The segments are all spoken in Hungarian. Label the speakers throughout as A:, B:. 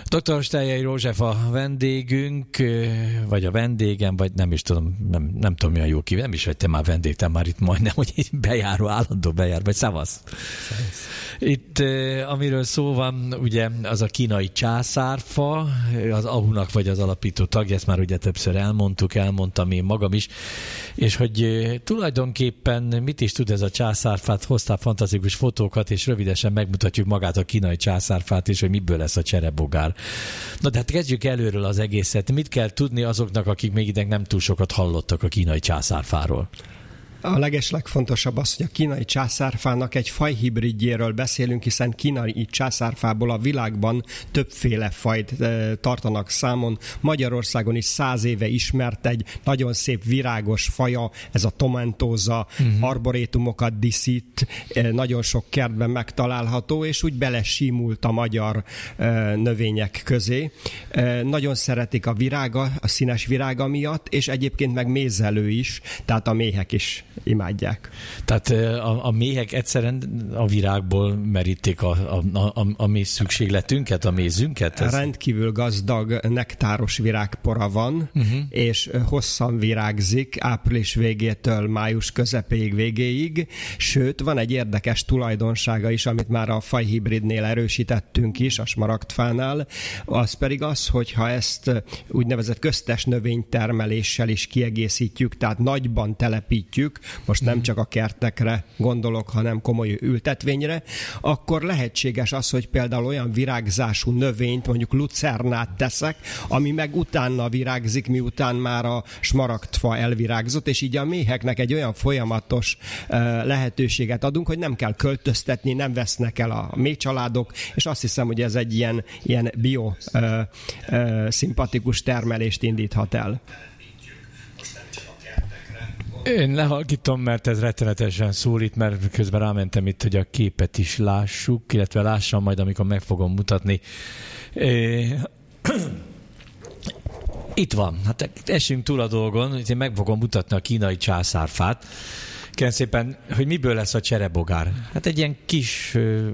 A: Dr. Steyer József a vendégünk, vagy a vendégem, vagy nem is tudom, nem tudom mi a jó kívül, nem is vagy te már vendég, te már itt majdnem, hogy bejáró, állandó bejár, vagy szavasz. Itt, amiről szó van, ugye az a kínai császárfa, az AHU-nak vagy az alapító tagja, ezt már ugye többször elmondtam én magam is, és hogy tulajdonképpen mit is tud ez a császárfát, hoztál fantasztikus fotókat, és rövidesen megmutatjuk magát a kínai császárfát, és hogy miből lesz a cserebogár. Na de hát kezdjük előről az egészet. Mit kell tudni azoknak, akik még ide nem túl sokat hallottak a kínai császárfáról?
B: A legeslegfontosabb az, hogy a kínai császárfának egy fajhibridjéről beszélünk, hiszen kínai császárfából a világban többféle fajt tartanak számon. Magyarországon is 100 éve ismert egy nagyon szép virágos faja, ez a tomentóza, arborétumokat díszít, nagyon sok kertben megtalálható, és úgy belesímult a magyar növények közé. Nagyon szeretik a virága, a színes virága miatt, és egyébként meg mézelő is, tehát a méhek is imádják.
A: Tehát a méhek egyszerűen a virágból merítik a mi szükségletünket, a mézünket? Ez...
B: Rendkívül gazdag nektáros virágpora van, és hosszan virágzik április végétől május közepéig végéig, sőt, van egy érdekes tulajdonsága is, amit már a fajhibridnél erősítettünk is, a smaragdfánál, az pedig az, hogyha ezt úgynevezett köztes növénytermeléssel is kiegészítjük, tehát nagyban telepítjük, most nem csak a kertekre gondolok, hanem komoly ültetvényre, akkor lehetséges az, hogy például olyan virágzású növényt, mondjuk lucernát teszek, ami meg utána virágzik, miután már a smaragdfa elvirágzott, és így a méheknek egy olyan folyamatos lehetőséget adunk, hogy nem kell költöztetni, nem vesznek el a méhcsaládok, és azt hiszem, hogy ez egy ilyen szimpatikus termelést indíthat el.
A: Én lehalkítom, mert ez rettenetesen szólít, mert közben rámentem itt, hogy a képet is lássuk, illetve lássam majd, amikor meg fogom mutatni. Itt van. Hát essünk túl a dolgon, hogy én meg fogom mutatni a kínai császárfát. Kérem szépen, hogy miből lesz a cserebogár? Hát egy ilyen kis,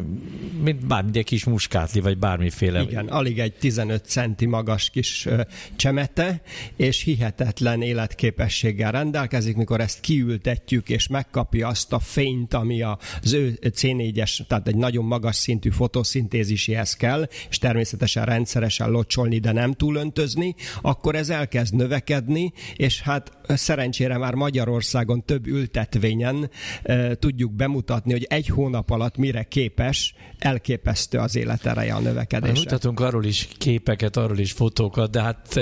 A: mint egy kis muskátli, vagy bármiféle.
B: Igen, alig egy 15 centi magas kis csemete, és hihetetlen életképességgel rendelkezik, mikor ezt kiültetjük, és megkapja azt a fényt, ami az ő C4-es, tehát egy nagyon magas szintű fotoszintéziséhez kell, és természetesen rendszeresen locsolni, de nem túlöntözni, akkor ez elkezd növekedni, és hát szerencsére már Magyarországon több ültetvényen tudjuk bemutatni, hogy egy hónap alatt mire képes, elképesztő az életereje a növekedésre.
A: Mutatunk arról is képeket, arról is fotókat, de hát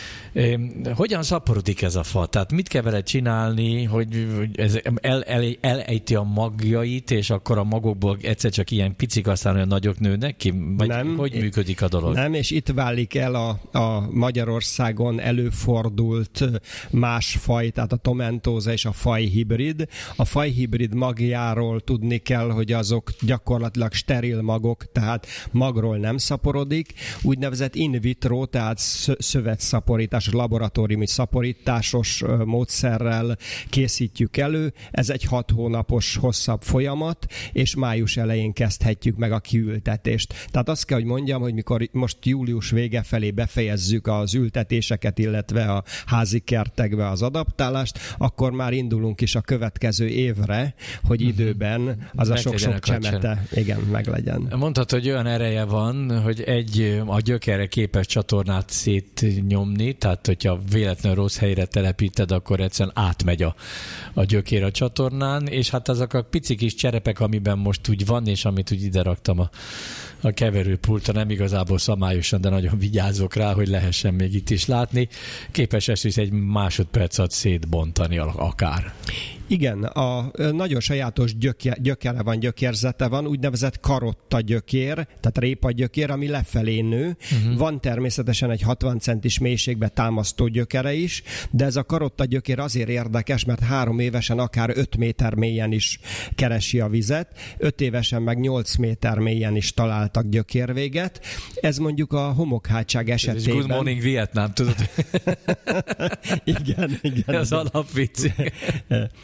A: hogyan szaporodik ez a fa? Tehát mit kell vele csinálni, hogy ez elejti a magjait, és akkor a magokból egyszer csak ilyen picik, aztán olyan nagyok nőnek ki? Vagy nem, hogy működik a dolog?
B: Nem, és itt válik el a Magyarországon előfordult más faj, tehát a tomentóza és a fajhibrid. A fajhibrid magjáról tudni kell, hogy azok gyakorlatilag steril magok, tehát magról nem szaporodik. Úgynevezett in vitro, tehát szövetszaporítás, laboratóriumi szaporításos módszerrel készítjük elő. Ez egy 6 hónapos hosszabb folyamat, és május elején kezdhetjük meg a kiültetést. Tehát azt kell, hogy mondjam, hogy mikor most július vége felé befejezzük az ültetéseket, illetve a házi kertekbe az adaptálást, akkor már indulunk is a következő évre, hogy időben az a sok-sok csemete meglegyen.
A: Mondhatod, hogy olyan ereje van, hogy a gyökere képes csatornát szétnyomni, tehát hogyha véletlenül rossz helyre telepíted, akkor egyszerűen átmegy a gyökér a csatornán, és hát azok a pici kis cserepek, amiben most úgy van, és amit úgy ide raktam a keverőpultra, nem igazából szamályosan, de nagyon vigyázok rá, hogy lehessen még itt is látni. Képes ezt is egy másodperc alatt szétbontani akár.
B: Igen, nagyon sajátos gyökere van, gyökérzete van, úgynevezett karotta gyökér, tehát répa gyökér, ami lefelé nő. Van természetesen egy 60 centis mélységbe támasztó gyökere is, de ez a karotta gyökér azért érdekes, mert 3 évesen akár 5 méter mélyen is keresi a vizet, 5 évesen meg 8 méter mélyen is találtak gyökérvéget. Ez mondjuk a homokhátság esetében...
A: Ez Good Morning Vietnam, tudod?
B: igen.
A: Ez alapvicc.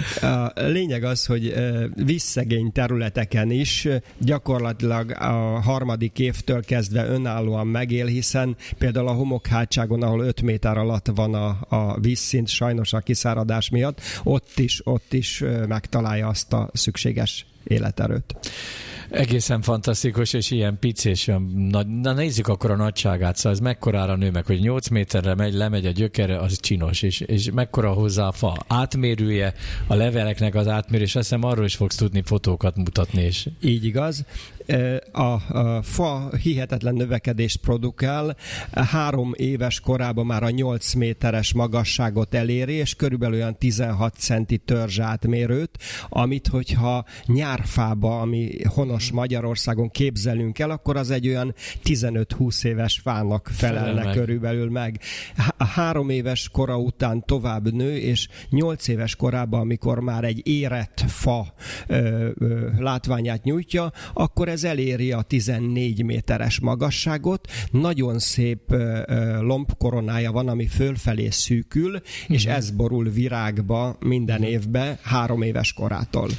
B: A lényeg az, hogy vízszegény területeken is gyakorlatilag a harmadik évtől kezdve önállóan megél, hiszen például a homokhátságon, ahol 5 méter alatt van a vízszint, sajnos a kiszáradás miatt, ott is megtalálja azt a szükséges életerőt.
A: Egészen fantasztikus, és ilyen pici, és olyan nagy, na nézzük akkor a nagyságát, szóval ez mekkorára nő meg, hogy 8 méterre lemegy a gyökere, az csinos, és mekkora hozzá a fa átmérője, a leveleknek az átmérés, azt hiszem arról is fogsz tudni fotókat mutatni. És...
B: Így igaz. A fa hihetetlen növekedést produkál, 3 éves korában már a 8 méteres magasságot eléri, és körülbelül olyan 16 centi törzs átmérőt, amit hogyha nyárfába, ami honos Magyarországon képzelünk el, akkor az egy olyan 15-20 éves fának felelne körülbelül meg. 3 éves kora után tovább nő, és 8 éves korában, amikor már egy érett fa látványát nyújtja, akkor ez eléri a 14 méteres magasságot, nagyon szép lombkoronája van, ami fölfelé szűkül, és ez borul virágba minden évben 3 éves korától.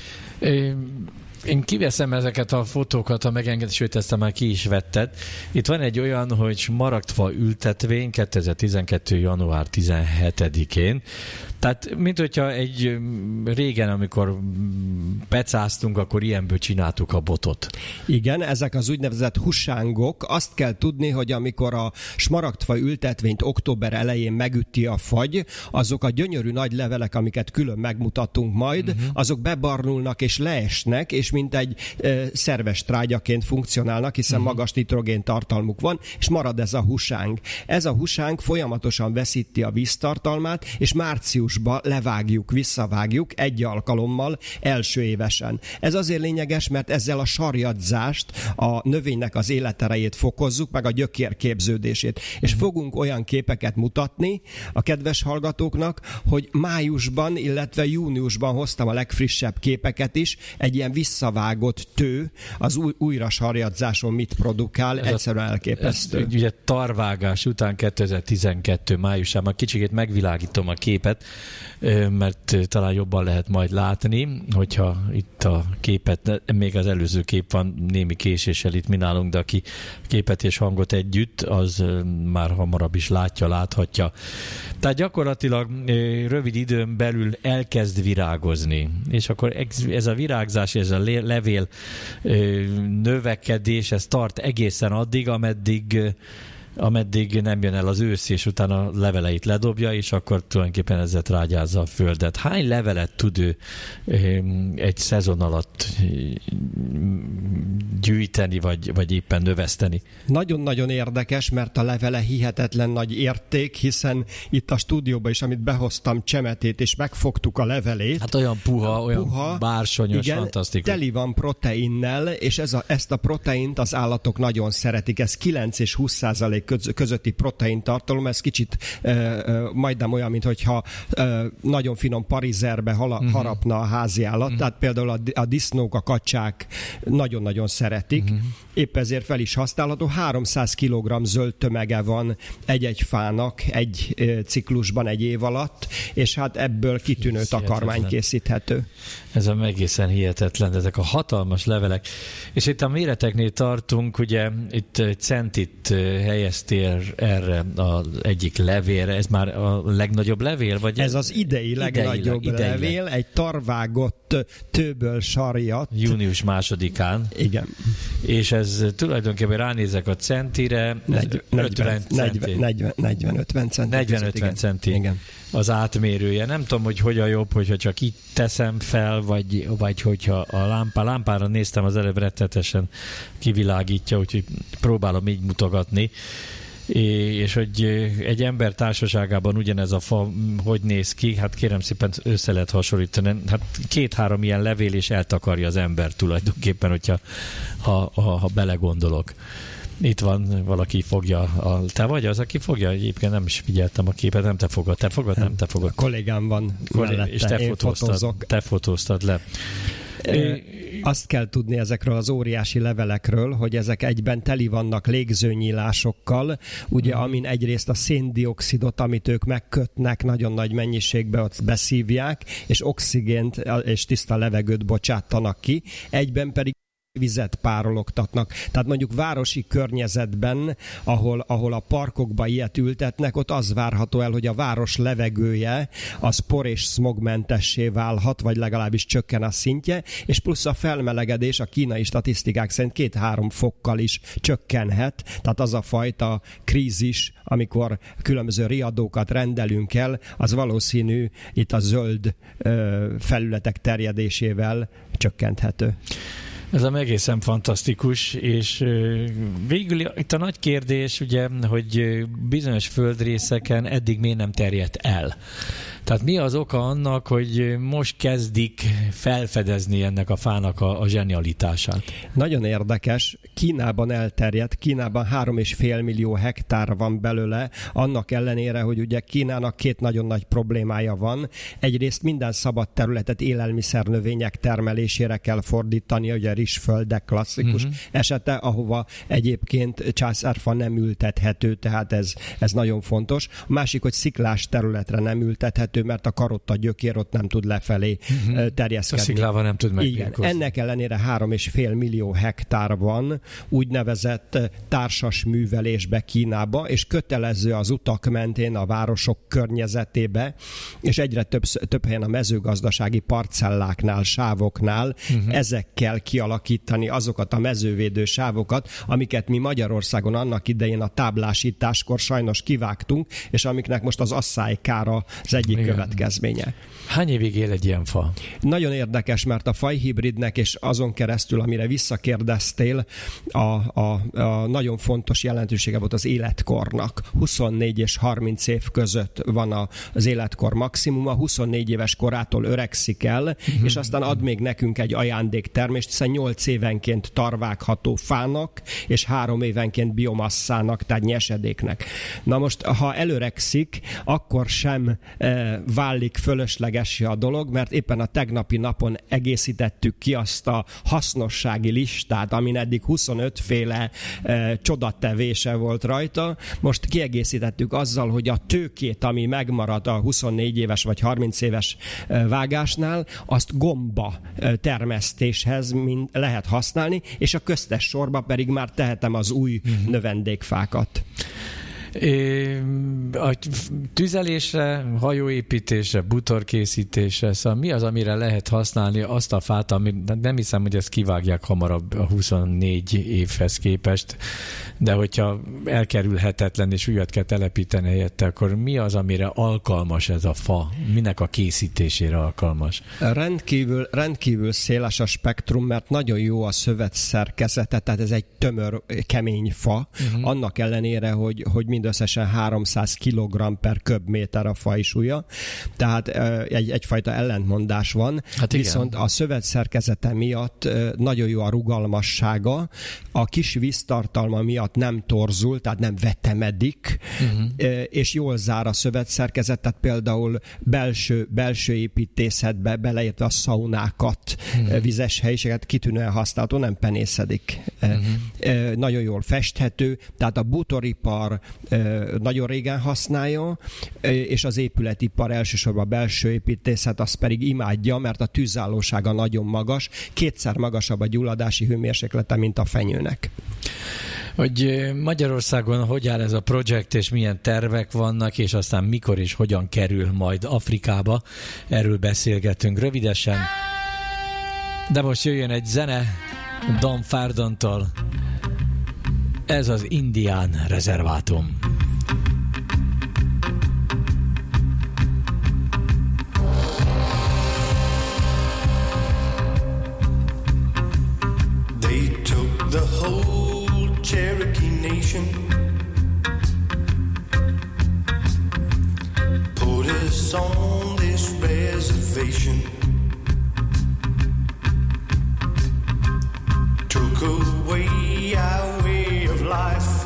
A: Én kiveszem ezeket a fotókat, a megengedés, sőt, ezt már ki is vetted. Itt van egy olyan, hogy smaragdfa ültetvény 2012. január 17-én. Tehát, mint hogyha egy régen, amikor pecáztunk, akkor ilyenből csináltuk a botot.
B: Igen, ezek az úgynevezett husángok. Azt kell tudni, hogy amikor a smaragdfa ültetvényt október elején megüti a fagy, azok a gyönyörű nagy levelek, amiket külön megmutatunk majd, azok bebarnulnak és leesnek, és mint egy szerves trágyaként funkcionálnak, hiszen magas nitrogén tartalmuk van, és marad ez a husáng. Ez a husáng folyamatosan veszíti a víztartalmát, és márciusban levágjuk, visszavágjuk egy alkalommal első évesen. Ez azért lényeges, mert ezzel a sarjadzást, a növénynek az életerejét fokozzuk, meg a gyökér képződését. És fogunk olyan képeket mutatni a kedves hallgatóknak, hogy májusban, illetve júniusban hoztam a legfrissebb képeket is, egy ilyen visszavágott tő az újra sarjadzáson mit produkál, egyszerűen elképesztő.
A: Ugye tarvágás után 2012 májusában kicsikét megvilágítom a képet, mert talán jobban lehet majd látni, hogyha itt a képet, még az előző kép van némi késéssel itt mi nálunk, de aki képet és hangot együtt, az már hamarabb is láthatja. Tehát gyakorlatilag rövid időn belül elkezd virágozni, és akkor ez a virágzás, ez a levél növekedés, ez tart egészen addig, ameddig nem jön el az ősz, és utána a leveleit ledobja, és akkor tulajdonképpen ezzel trágyázza a földet. Hány levelet tud ő egy szezon alatt gyűjteni, vagy éppen növeszteni?
B: Nagyon-nagyon érdekes, mert a levele hihetetlen nagy érték, hiszen itt a stúdióban is, amit behoztam, csemetét, és megfogtuk a levelét.
A: Hát olyan puha, bársonyos, igen, fantasztikus.
B: Teli van proteinnel, és ezt a proteint az állatok nagyon szeretik. Ez 9 és 20% közötti protein tartalom, ez kicsit majdnem olyan, mintha nagyon finom parizerbe harapna a házi állat. Tehát például a disznók, a kacsák nagyon-nagyon szeretik. Épp ezért fel is használható. 300 kg zöld tömege van egy-egy fának egy ciklusban, egy év alatt, és hát ebből kitűnő takarmány készíthető.
A: Ez a egészen hihetetlen, ezek a hatalmas levelek. És itt a méreteknél tartunk, ugye itt egy centit helyeztél erre az egyik levélre, ez már a legnagyobb levél? Vagy
B: ez az idei legnagyobb levél, egy tarvágott tőből sarjat.
A: Június 2-án.
B: Igen.
A: És ez tulajdonképpen ránézek a centire, 40-50 centi.
B: Igen.
A: Az átmérője. Nem tudom, hogy hogyan jobb, hogyha csak itt teszem fel, vagy hogyha a lámpára néztem, az előbb rettetesen kivilágítja, úgyhogy próbálom így mutogatni. És hogy egy ember társaságában ugyanez a fa hogy néz ki, hát kérem szépen össze lehet hasonlítani. Hát 2-3 ilyen levél és eltakarja az ember tulajdonképpen, hogyha ha belegondolok. Itt van, valaki fogja. Te vagy az, aki fogja? Egyébként nem is figyeltem a képet, nem te fogod. Te fogod, nem te fogod.
B: A kollégám van mellette,
A: és te fotóztad le.
B: Azt kell tudni ezekről az óriási levelekről, hogy ezek egyben teli vannak légzőnyílásokkal, ugye, amin egyrészt a széndioxidot, amit ők megkötnek, nagyon nagy mennyiségbe ott beszívják, és oxigént és tiszta levegőt bocsátanak ki, egyben pedig vizet párologtatnak. Tehát mondjuk városi környezetben, ahol a parkokba ilyet ültetnek, ott az várható el, hogy a város levegője az por- és szmogmentessé válhat, vagy legalábbis csökken a szintje, és plusz a felmelegedés a kínai statisztikák szerint 2-3 fokkal is csökkenhet. Tehát az a fajta krízis, amikor különböző riadókat rendelünk el, az valószínű itt a zöld felületek terjedésével csökkenthető.
A: Ez a egészen fantasztikus, és végül itt a nagy kérdés, ugye, hogy bizonyos földrészeken eddig miért nem terjedt el. Tehát mi az oka annak, hogy most kezdik felfedezni ennek a fának a zsenialitását?
B: Nagyon érdekes. Kínában elterjedt, Kínában 3,5 millió hektár van belőle, annak ellenére, hogy ugye Kínának 2 nagyon nagy problémája van. Egyrészt minden szabad területet élelmiszernövények termelésére kell fordítani, ugye rizsföldek klasszikus esete, ahova egyébként császárfa nem ültethető, tehát ez nagyon fontos. A másik, hogy sziklás területre nem ültethető, mert a karotta gyökér ott nem tud lefelé terjeszkedni.
A: A sziklával nem tud megbírkozni.
B: Ennek ellenére 3,5 millió hektár van úgynevezett társas művelésbe Kínába, és kötelező az utak mentén a városok környezetébe, és egyre több helyen a mezőgazdasági parcelláknál, sávoknál ezekkel kialakítani azokat a mezővédő sávokat, amiket mi Magyarországon annak idején a táblásításkor sajnos kivágtunk, és amiknek most az asszálykára az egyik következménye.
A: Hány évig él egy ilyen fa?
B: Nagyon érdekes, mert a fajhibridnek, és azon keresztül, amire visszakérdeztél, a nagyon fontos jelentősége volt az életkornak. 24 és 30 év között van az életkor maximuma, 24 éves korától öregszik el, és aztán ad még nekünk egy ajándéktermést, hiszen 8 évenként tarvágható fának, és 3 évenként biomasszának, tehát nyesedéknek. Na most, ha előregszik, akkor sem válik fölöslegessé a dolog, mert éppen a tegnapi napon egészítettük ki azt a hasznossági listát, amin eddig 25 féle csodatevése volt rajta. Most kiegészítettük azzal, hogy a tőkét, ami megmarad a 24 éves vagy 30 éves vágásnál, azt gomba termesztéshez lehet használni, és a köztes sorba pedig már tehetem az új növendékfákat.
A: A tüzelésre, hajóépítésre, bútorkészítésre, szóval mi az, amire lehet használni azt a fát, ami nem hiszem, hogy ezt kivágják hamarabb a 24 évhez képest, de hogyha elkerülhetetlen és újat kell telepíteni helyette, akkor mi az, amire alkalmas ez a fa? Minek a készítésére alkalmas?
B: Rendkívül széles a spektrum, mert nagyon jó a szövetszerkezete, tehát ez egy tömör, kemény fa, annak ellenére, hogy mindösszesen 300 kg per köbméter a fajsúlya, tehát egyfajta ellentmondás van, hát viszont a szövetszerkezete miatt nagyon jó a rugalmassága, a kis víztartalma miatt nem torzul, tehát nem vetemedik, és jól zár a szövetszerkezet, tehát például belső építészetbe, beleértve a szaunákat, vizes helyiséget kitűnően használható, nem penészedik. Nagyon jól festhető, tehát a bútoripar nagyon régen használja, és az épületipar, elsősorban a belső építészet, az pedig imádja, mert a tűzállósága nagyon magas, 2-szer magasabb a gyulladási hőmérséklete, mint a fenyőnek.
A: Hogy Magyarországon hogy áll ez a projekt, és milyen tervek vannak, és aztán mikor és hogyan kerül majd Afrikába, erről beszélgetünk rövidesen. De most jöjjön egy zene Don Fardontól. Ez az Indián rezervátum.
C: They took the whole Cherokee Nation, put us on this reservation, took away our way of life,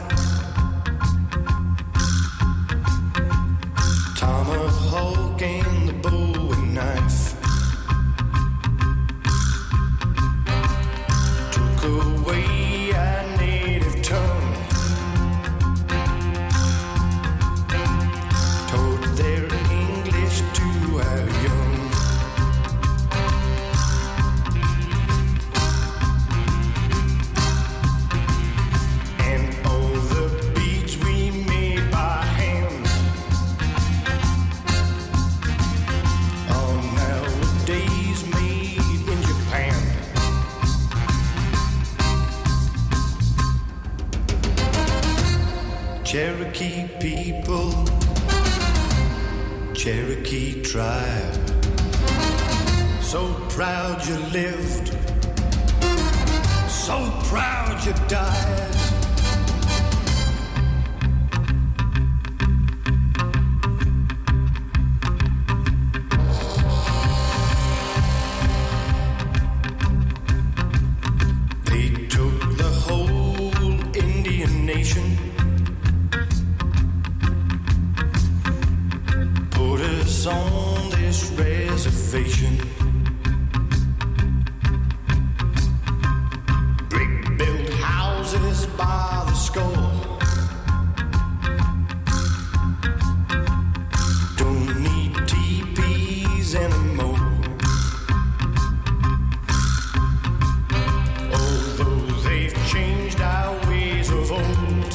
C: tomahawk and the bowie knife. Cherokee people, Cherokee tribe, so proud you lived, so proud you died. They took the whole Indian nation, put us on this reservation. Brick-built houses by the score. Don't need teepees anymore. Although they've changed our ways of old,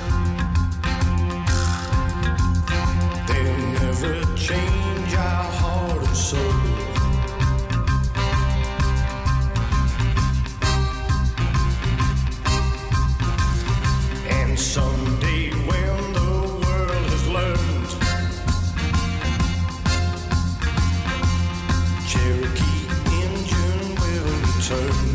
C: they'll never change our heart and soul. And someday when the world has learned, Cherokee Indian will return.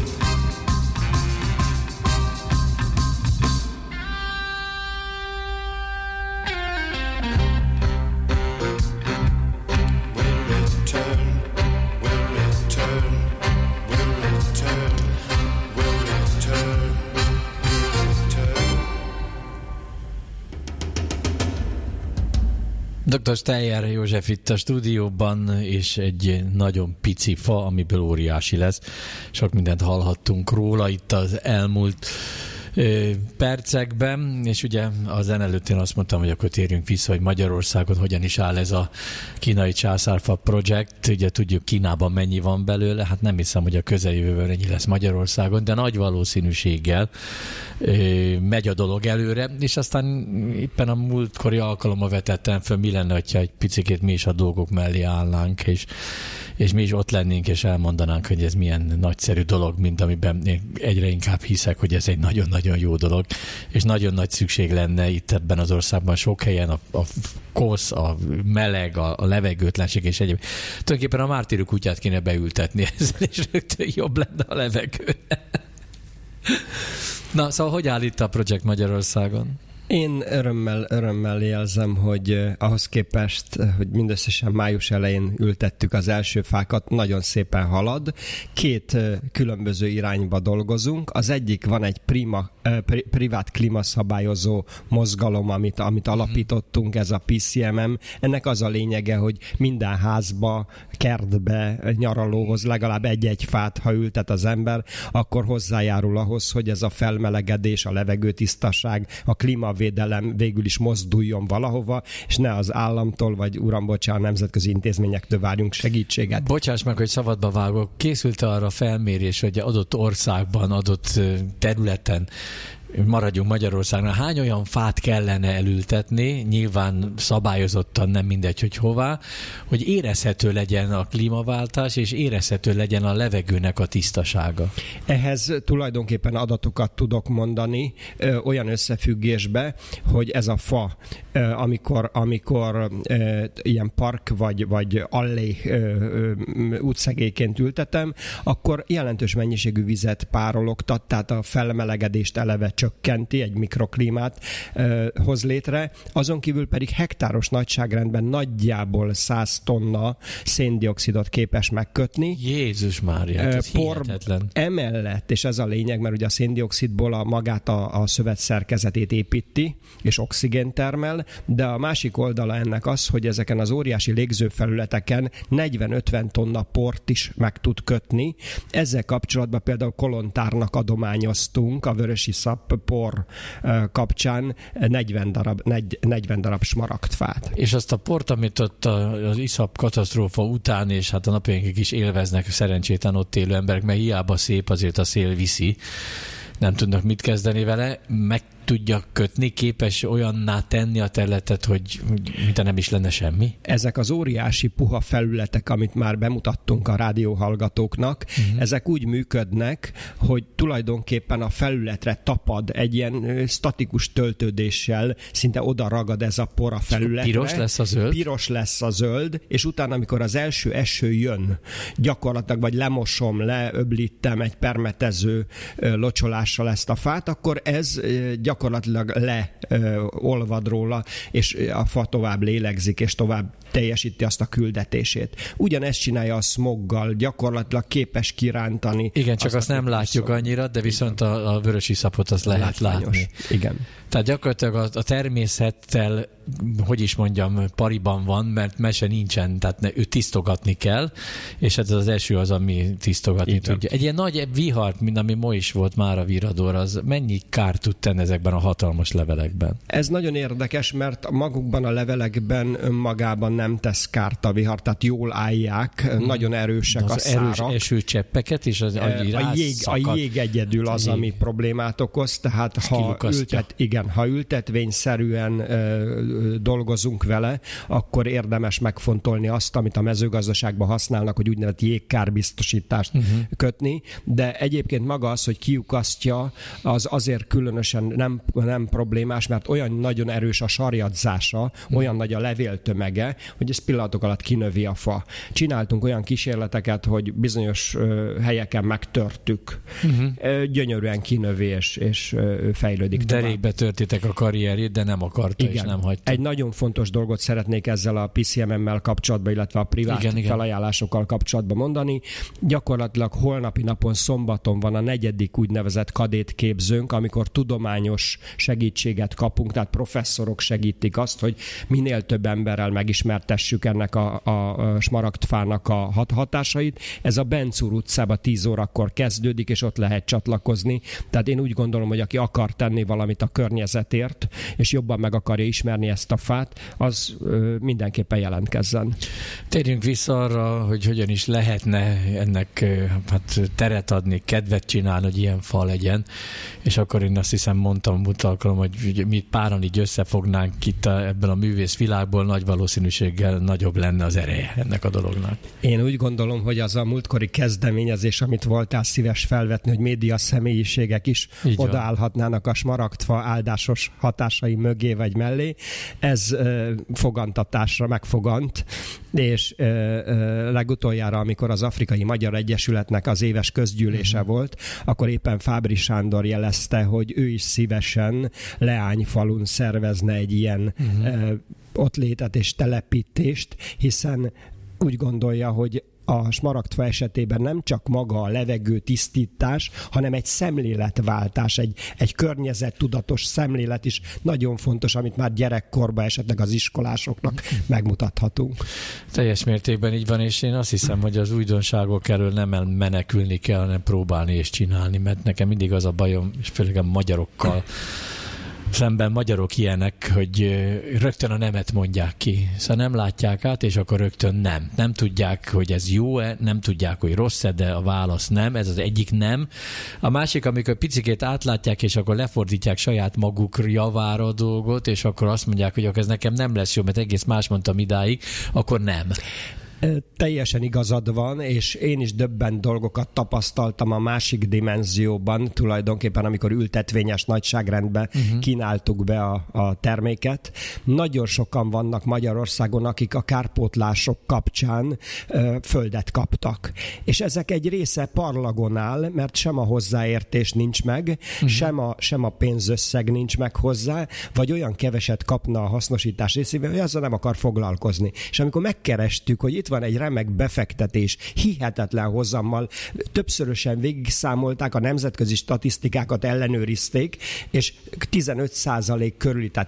C: Will return, will return, will return, will return, will return.
A: Dr. Steyer József itt a stúdióban, és egy nagyon pici fa, amiből óriási lesz. Sok mindent hallhattunk róla itt az elmúlt percekben, és ugye a zene előtt én azt mondtam, hogy akkor térjünk vissza, hogy Magyarországon hogyan is áll ez a kínai császárfa projekt. Ugye tudjuk, Kínában mennyi van belőle, hát nem hiszem, hogy a közeljövőben ennyi lesz Magyarországon, de nagy valószínűséggel megy a dolog előre, és aztán éppen a múltkori alkalommal vetettem föl, mi lenne, ha egy picikét mi is a dolgok mellé állnánk, és mi is ott lennénk, és elmondanánk, hogy ez milyen nagyszerű dolog, mint amiben én egyre inkább hiszek, hogy ez egy nagyon-nagyon jó dolog, és nagyon nagy szükség lenne itt ebben az országban sok helyen a kosz, a meleg, a levegőtlenség és egyéb. Tulajdonképpen a mártírok kutyát kéne beültetni ezzel, és rögtön jobb lenne a levegő. Na, szóval hogy áll itt a projekt Magyarországon?
B: Én örömmel jelzem, hogy ahhoz képest, hogy mindösszesen május elején ültettük az első fákat, nagyon szépen halad. Két különböző irányba dolgozunk. Az egyik, van egy privát klímaszabályozó mozgalom, amit alapítottunk, ez a PCMM. Ennek az a lényege, hogy minden házba, kertbe, nyaralóhoz legalább egy-egy fát, ha ültet az ember, akkor hozzájárul ahhoz, hogy ez a felmelegedés, a levegőtisztaság, a klímavédelem végül is mozduljon valahova, és ne az államtól, vagy uram, bocsánat, nemzetközi intézményektől várjunk segítséget.
A: Bocsáss meg, hogy szabadba vágok. Készült arra felmérés, hogy adott országban, adott területen, maradjunk Magyarországon, hány olyan fát kellene elültetni, nyilván szabályozottan, nem mindegy, hogy hová, hogy érezhető legyen a klímaváltás, és érezhető legyen a levegőnek a tisztasága.
B: Ehhez tulajdonképpen adatokat tudok mondani olyan összefüggésbe, hogy ez a fa, amikor ilyen park vagy allé útszegélyként ültetem, akkor jelentős mennyiségű vizet párologtat, tehát a felmelegedést eleve csökkenti, egy mikroklímát hoz létre, azon kívül pedig hektáros nagyságrendben nagyjából 100 tonna széndioxidot képes megkötni.
A: Jézus Mária, ez hihetetlen.
B: Emellett, és ez a lényeg, mert ugye a széndioxidból magát a szövet szerkezetét építi, és oxigént termel, de a másik oldala ennek az, hogy ezeken az óriási légzőfelületeken 40-50 tonna port is meg tud kötni. Ezzel kapcsolatban például Kolontárnak adományoztunk a vörösiszap por kapcsán 40 darab smaragdfát.
A: És azt a port, amit ott az iszap katasztrófa után, és hát a napjainkig is élveznek szerencsétlen ott élő emberek, mert hiába szép, azért a szél viszi, nem tudnak mit kezdeni vele, meg tudja kötni, képes olyanná tenni a területet, hogy mintha nem is lenne semmi?
B: Ezek az óriási puha felületek, amit már bemutattunk a rádióhallgatóknak, ezek úgy működnek, hogy tulajdonképpen a felületre tapad egy ilyen statikus töltődéssel, szinte oda ragad ez a por a felületre.
A: Piros lesz a zöld?
B: Piros lesz a zöld, és utána, amikor az első eső jön, gyakorlatilag vagy lemosom, leöblítem egy permetező locsolással ezt a fát, akkor ez gyakorlatilag leolvad róla, és a fa tovább lélegzik, és tovább teljesíti azt a küldetését. Ugyanezt csinálja a smoggal, gyakorlatilag képes kirántani.
A: Igen, csak azt nem látjuk annyira, de viszont a vörösiszapot azt lehet látni.
B: Igen.
A: Tehát gyakorlatilag a természettel, hogy is mondjam, pariban van, mert mese nincsen, tehát ő tisztogatni kell, és ez az eső az, ami tisztogatni tudja. Egy ilyen nagy vihar, mint ami ma is volt már a Virador, az mennyi kárt tud tenni ezekben a hatalmas levelekben?
B: Ez nagyon érdekes, mert magukban a levelekben önmagában nem tesz kárt a vihar, tehát jól állják, nagyon erősek a szárak.
A: Erős esőcseppeket, és a
B: jég egyedül az, ami problémát okoz, tehát ha ültetvényszerűen dolgozunk vele, akkor érdemes megfontolni azt, amit a mezőgazdaságban használnak, hogy úgynevezett jégkárbiztosítást kötni, de egyébként maga az, hogy kiukasztja, az azért különösen nem problémás, mert olyan nagyon erős a sarjadzása, olyan nagy a levéltömege, hogy ez pillanatok alatt kinövi a fa. Csináltunk olyan kísérleteket, hogy bizonyos helyeken megtörtük. Gyönyörűen kinövi, és fejlődik tovább.
A: Derékbe törtitek a karrierjét, de nem akarta, és nem hagyta.
B: Egy nagyon fontos dolgot szeretnék ezzel a PCM-mel kapcsolatban, illetve a privát felajánlásokkal kapcsolatban mondani. Gyakorlatilag holnapi napon, szombaton van a 4. úgynevezett kadétképzőnk, amikor tudományos segítséget kapunk, tehát professzorok segítik azt, hogy minél több emberrel megismertessük ennek a smaragdfának a hatásait. Ez a Bencúr utcában 10 órakor kezdődik, és ott lehet csatlakozni. Tehát én úgy gondolom, hogy aki akar tenni valamit a környezetért, és jobban meg akarja ismerni ezt a fát, az mindenképpen jelentkezzen.
A: Térjünk vissza arra, hogy hogyan is lehetne ennek teret adni, kedvet csinálni, hogy ilyen fa legyen, és akkor én azt hiszem mondtam múlt alkalom, hogy mi páran így összefognánk itt ebben a művész világból, nagy valószínűséggel nagyobb lenne az ereje ennek a dolognak.
B: Én úgy gondolom, hogy az a múltkori kezdeményezés, amit voltál szíves felvetni, hogy média személyiségek is odaállhatnának a smaragdfa áldásos hatásai mögé vagy mellé, ez fogantatásra megfogant, és legutoljára, amikor az Afrikai Magyar Egyesületnek az éves közgyűlése volt, akkor éppen Fábry Sándor jelezte, hogy ő is szívesen Leányfalun szervezne egy ilyen ott létet és telepítést, hiszen úgy gondolja, hogy a smaragdfa esetében nem csak maga a levegő tisztítás, hanem egy szemléletváltás, egy környezettudatos szemlélet is nagyon fontos, amit már gyerekkorban esetleg az iskolásoknak megmutathatunk.
A: Teljes mértékben így van, és én azt hiszem, hogy az újdonságok elől nem menekülni kell, hanem próbálni és csinálni, mert nekem mindig az a bajom, és főleg a magyarokkal szemben magyarok ilyenek, hogy rögtön a nemet mondják ki. Szóval nem látják át, és akkor rögtön nem. Nem tudják, hogy ez jó-e, nem tudják, hogy rossz-e, de a válasz nem. Ez az egyik nem. A másik, amikor picikét átlátják, és akkor lefordítják saját maguk javára a dolgot, és akkor azt mondják, hogy ez nekem nem lesz jó, mert egész más mondtam idáig, akkor nem.
B: Teljesen igazad van, és én is döbbent dolgokat tapasztaltam a másik dimenzióban, tulajdonképpen amikor ültetvényes nagyságrendben kínáltuk be a terméket. Nagyon sokan vannak Magyarországon, akik a kárpótlások kapcsán földet kaptak. És ezek egy része parlagon áll, mert sem a hozzáértés nincs meg, sem a pénzösszeg nincs meg hozzá, vagy olyan keveset kapna a hasznosítás részével, hogy azzal nem akar foglalkozni. És amikor megkerestük, hogy itt van egy remek befektetés, hihetetlen hozammal, többszörösen végigszámolták, a nemzetközi statisztikákat ellenőrizték, és 15% körüli, tehát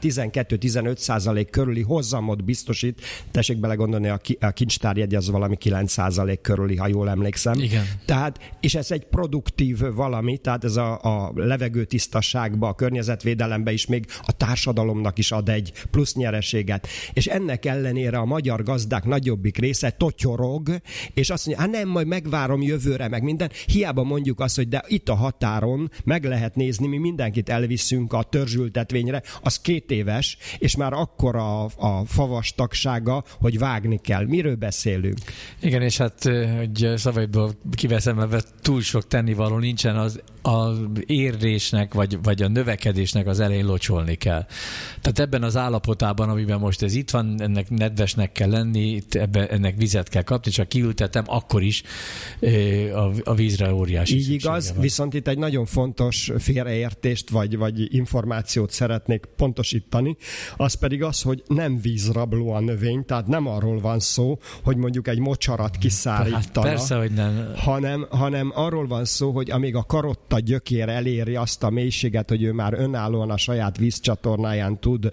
B: 12-15% körüli hozamot biztosít. Tessék belegondolni, a kincstárjegy az valami 9% körüli, ha jól emlékszem.
A: Igen.
B: Tehát, és ez egy produktív valami, tehát ez a levegőtisztaságba, a környezetvédelembe is még a társadalomnak is ad egy plusz nyereséget. És ennek ellenére a magyar gazdák nagyobbik része persze totyorog, és azt mondja, nem, majd megvárom jövőre, meg minden. Hiába mondjuk azt, hogy de itt a határon meg lehet nézni, mi mindenkit elviszünk a törzsültetvényre, az 2 éves, és már akkor a favastagsága, hogy vágni kell. Miről beszélünk?
A: Igen, és hát, hogy szavaidból kiveszem, mert túl sok tennivaló nincsen, az érésnek, vagy a növekedésnek az elején locsolni kell. Tehát ebben az állapotában, amiben most ez itt van, ennek nedvesnek kell lenni, ennek vizet kell kapni, csak kiültetem, akkor is a vízre óriási
B: így igaz,
A: van.
B: Viszont itt egy nagyon fontos félreértést, vagy információt szeretnék pontosítani, az pedig az, hogy nem vízrabló a növény, tehát nem arról van szó, hogy mondjuk egy mocsarat kiszárítana,
A: hát persze, hogy nem.
B: Hanem arról van szó, hogy amíg a karotta gyökér eléri azt a mélységet, hogy ő már önállóan a saját vízcsatornáján tud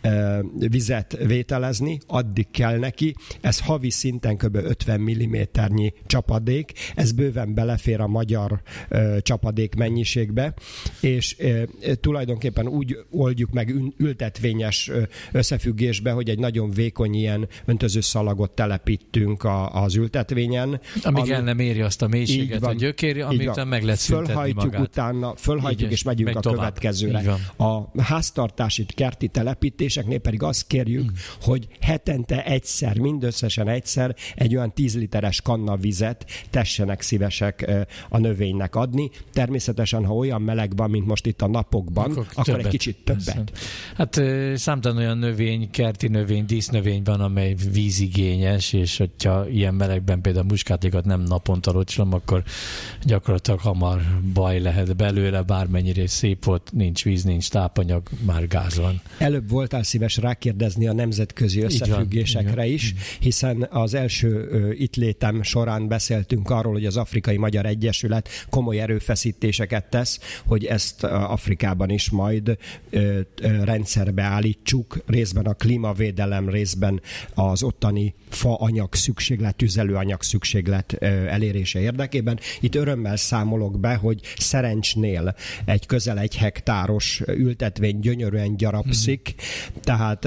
B: vizet vételezni, addig kell neki. Ez havi szinten kb. 50 mm-nyi csapadék, ez bőven belefér a magyar csapadék mennyiségbe, és tulajdonképpen úgy oldjuk meg ültetvényes összefüggésbe, hogy egy nagyon vékony ilyen öntöző szalagot telepítünk az ültetvényen.
A: Amíg el nem éri azt a mélységet a gyökér, amit meg lehet szüntetni magát.
B: Fölhajtjuk és megyünk a következőre. A háztartási kerti telepítéseknél pedig azt kérjük, hogy hetente egyszer, mindösszesen egyszer egy olyan 10 literes kanna vizet tessenek szívesek a növénynek adni. Természetesen, ha olyan meleg van, mint most itt a napokban, akkor egy kicsit többet.
A: Hát számtalan olyan növény, kerti növény, dísznövény van, amely vízigényes, és hogyha ilyen melegben például muskátékat nem naponta locsolom, akkor gyakorlatilag hamar baj lehet belőle, bármennyire szép volt, nincs víz, nincs tápanyag, már gáz van.
B: Előbb voltál szíves rákérdezni a nemzetközi összefüggésekre is, hiszen az első itt létem során beszéltünk arról, hogy az Afrikai Magyar Egyesület komoly erőfeszítéseket tesz, hogy ezt Afrikában is majd rendszerbe állítsuk, részben a klímavédelem, részben az ottani faanyag szükséglet, tüzelőanyag szükséglet elérése érdekében. Itt örömmel számolok be, hogy Szerencsnél egy közel 1 hektáros ültetvény gyönyörűen gyarapszik, tehát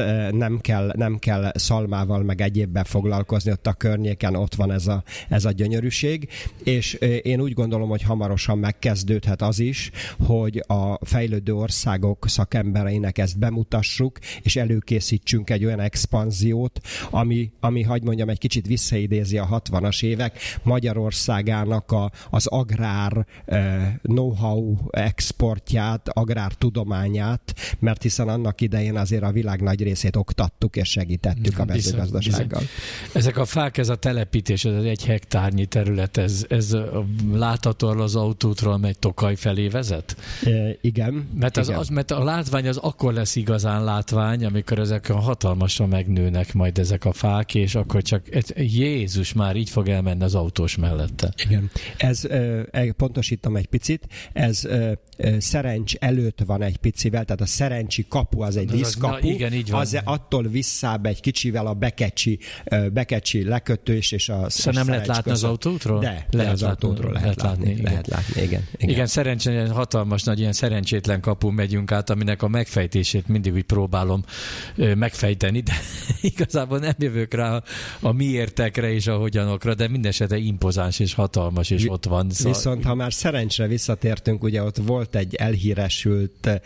B: nem kell szalmával meg egyébben foglalkozni, ott a környéken ott van ez a gyönyörűség, és én úgy gondolom, hogy hamarosan megkezdődhet az is, hogy a fejlődő országok szakembereinek ezt bemutassuk, és előkészítsünk egy olyan expanziót, ami hagy mondjam, egy kicsit visszaidézi a 60-as évek Magyarországának az agrár know-how exportját, agrártudományát, mert hiszen annak idején azért a világ nagy részét oktattuk és segítettük a mezőgazdasággal.
A: Ezek a fák, ez a telepítés, ez 1 hektárnyi terület, ez láthatóan az autótról megy Tokaj felé vezet?
B: Igen.
A: Mert a látvány az akkor lesz igazán látvány, amikor ezek hatalmasan megnőnek majd ezek a fák, és akkor csak Jézus, már így fog elmenni az autós mellette.
B: Igen. Ez, pontosítom egy picit, ez Szerencs előtt van egy picivel, tehát a Szerencsi kapu az egy díszkapu,
A: igen, így van.
B: Az attól visszább egy kicsivel a Bekecsi lekötős és a
A: nem lehet látni az autótról?
B: De az autótról lehet látni. Lehet látni, igen.
A: Szerencsén hatalmas nagy ilyen szerencsétlen kapun megyünk át, aminek a megfejtését mindig úgy próbálom megfejteni, de igazából nem jövök rá a miértekre és a hogyanokra, de mindesetre impozáns és hatalmas, és ott van.
B: Viszont ha már Szerencsre visszatértünk, ugye ott volt egy elhíresült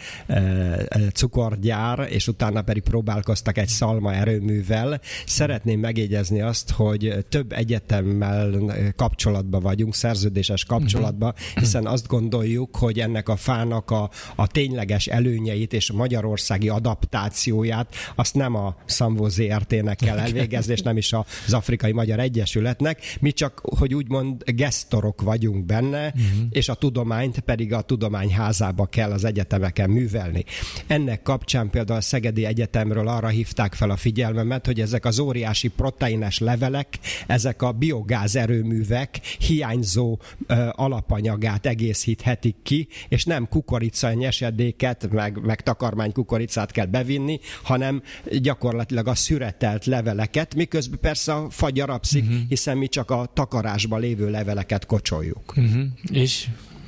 B: cukorgyár, és utána pedig próbálkoztak egy szalma erőművel. Szeretném megjegyezni azt, hogy több egyetemmel kapcsolatban vagyunk, szerződéses kapcsolatban, hiszen azt gondoljuk, hogy ennek a fának a tényleges előnyeit és a magyarországi adaptációját azt nem a Szamvó ZRT-nek kell elvégezni, és nem is az Afrikai Magyar Egyesületnek. Mi csak, hogy úgymond gesztorok vagyunk benne, és a tudományt pedig a tudományházába kell az egyetemeken művelni. Ennek kapcsán például a Szegedi Egyetemről arra hívták fel a figyelmemet, hogy ezek az óriási proteines levelek, ezek a biogáz erőművek hiányzó alapanyagát egészíthetik ki, és nem kukorica nyesedéket, meg takarmány kukoricát kell bevinni, hanem gyakorlatilag a szüretelt leveleket, miközben persze a fa gyarapszik, hiszen mi csak a takarásban lévő leveleket kocsoljuk.
A: És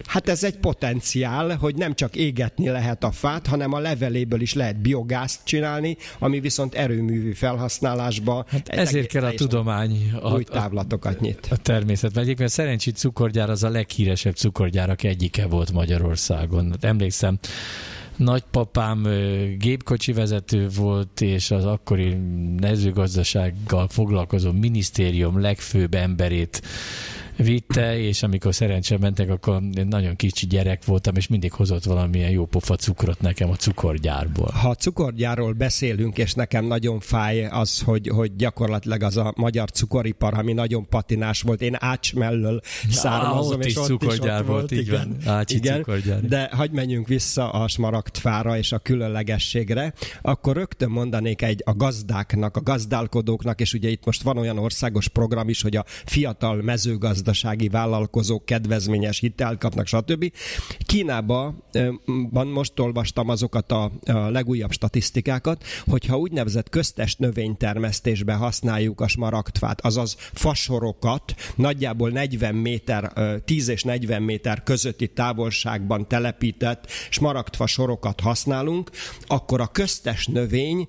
B: Hát ez egy potenciál, hogy nem csak égetni lehet a fát, hanem a leveléből is lehet biogázt csinálni, ami viszont erőművű felhasználásba
A: hát ezért kell a tudomány
B: új távlatokat nyit.
A: A természetben. Egyébként Szerencsi cukorgyár az a leghíresebb cukorgyárak egyike volt Magyarországon. Emlékszem, nagypapám gépkocsi vezető volt, és az akkori mezőgazdasággal foglalkozó minisztérium legfőbb emberét vitte, és amikor szerencsére mentek, akkor nagyon kicsi gyerek voltam, és mindig hozott valamilyen jó pofa cukrot nekem a cukorgyárból.
B: Ha a cukorgyárról beszélünk, és nekem nagyon fáj az, hogy gyakorlatilag az a magyar cukoripar, ami nagyon patinás volt. Én Ács mellől származom, és ott
A: cukorgyár
B: is ott volt,
A: így van.
B: Igen.
A: Cukorgyár.
B: De hagyj menjünk vissza a smaragdfára és a különlegességre, akkor rögtön mondanék a gazdáknak, a gazdálkodóknak, és ugye itt most van olyan országos program is, hogy a fiatal mezőgazdasági vállalkozók kedvezményes hitelt kapnak, stb. Kínában most olvastam azokat a legújabb statisztikákat, hogyha úgynevezett köztes növénytermesztésben használjuk a smaragdfát, azaz fasorokat, nagyjából 40 méter, 10 és 40 méter közötti távolságban telepített smaragdfa sorokat használunk, akkor a köztes növény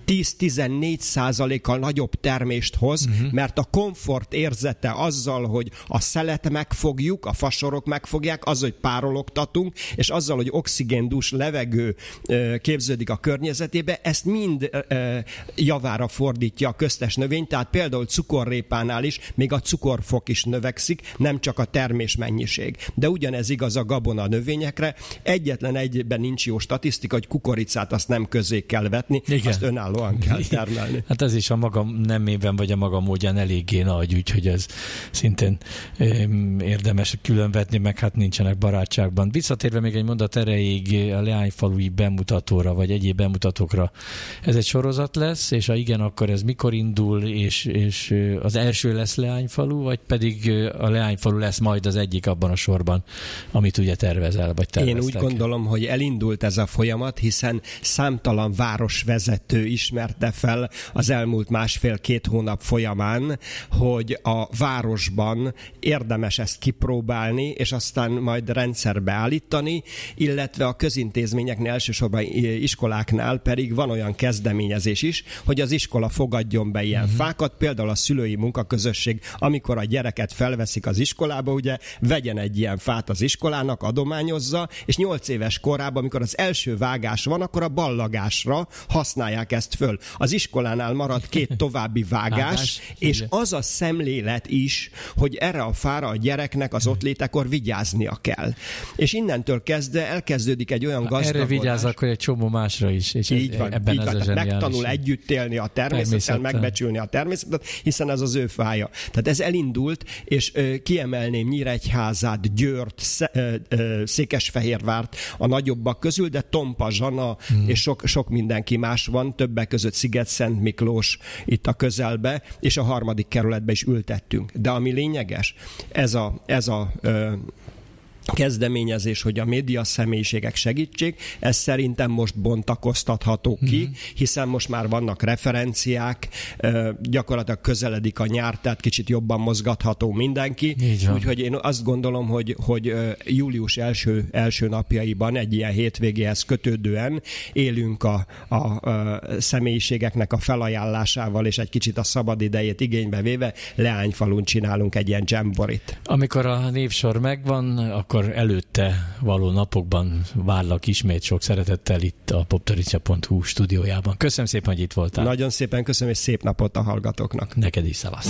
B: 10-14%-kal nagyobb termést hoz, mert a komfort érzete azzal, hogy a szelet megfogjuk, a fasorok megfogják, azzal, hogy párologtatunk, és azzal, hogy oxigéndús levegő képződik a környezetébe, ezt mind javára fordítja a köztes növény, tehát például cukorrépánál is még a cukorfok is növekszik, nem csak a termésmennyiség. De ugyanez igaz a gabona növényekre. Egyetlen egyben nincs jó statisztika, hogy kukoricát azt nem közé kell vetni, igen, azt önállóan kell termelni.
A: Hát ez is a maga nemében vagy a maga módján eléggé nagy, úgyhogy ez szintén érdemes különvetni, meg hát nincsenek barátságban. Visszatérve még egy mondat erejéig a leányfalui bemutatóra, vagy egyéb bemutatókra. Ez egy sorozat lesz, és ha igen, akkor ez mikor indul, és az első lesz Leányfalu, vagy pedig a Leányfalu lesz majd az egyik abban a sorban, amit ugye tervezel, vagy terveztek?
B: Én úgy gondolom, hogy elindult ez a folyamat, hiszen számtalan városvezető ismerte fel az elmúlt 1,5-2 hónap folyamán, hogy a városban érdemes ezt kipróbálni, és aztán majd rendszerbe állítani, illetve a közintézményeknél, elsősorban iskoláknál pedig van olyan kezdeményezés is, hogy az iskola fogadjon be ilyen fákat, például a szülői munkaközösség, amikor a gyereket felveszik az iskolába, ugye vegyen egy ilyen fát az iskolának, adományozza, és 8 éves korában, amikor az első vágás van, akkor a ballagásra használják ezt föl. Az iskolánál marad 2 további vágás, és az a szemlélet is, hogy erre a fára a gyereknek az ott létekor vigyáznia kell. És innentől kezdve elkezdődik egy olyan gazdagodás.
A: Erre vigyáz, akkor egy csomó másra is. És
B: így van,
A: ebben
B: így van.
A: Ez
B: Megtanul együtt élni a természettel, megbecsülni a természetet, hiszen ez az ő fája. Tehát ez elindult, és kiemelném Nyíregyházát, Győrt, Székesfehérvárt a nagyobbak közül, de Tompa, Zsana és sok mindenki más van, többek között Sziget-Szent Miklós itt a közelbe, és a 3. kerületbe is ültettünk. De ami lényeges, ez a kezdeményezés, hogy a média személyiségek segítség, ez szerintem most bontakoztatható ki, hiszen most már vannak referenciák, gyakorlatilag közeledik a nyár, tehát kicsit jobban mozgatható mindenki. Úgyhogy én azt gondolom, hogy július első napjaiban egy ilyen hétvégéhez kötődően élünk a személyiségeknek a felajánlásával, és egy kicsit a szabad idejét igénybe véve Leányfalun csinálunk egy ilyen jamborit.
A: Amikor a névsor megvan, akkor előtte való napokban várlak ismét sok szeretettel itt a poptarica.hu stúdiójában. Köszönöm szépen, hogy itt voltál.
B: Nagyon szépen köszönöm, és szép napot a hallgatóknak.
A: Neked is, szavasz.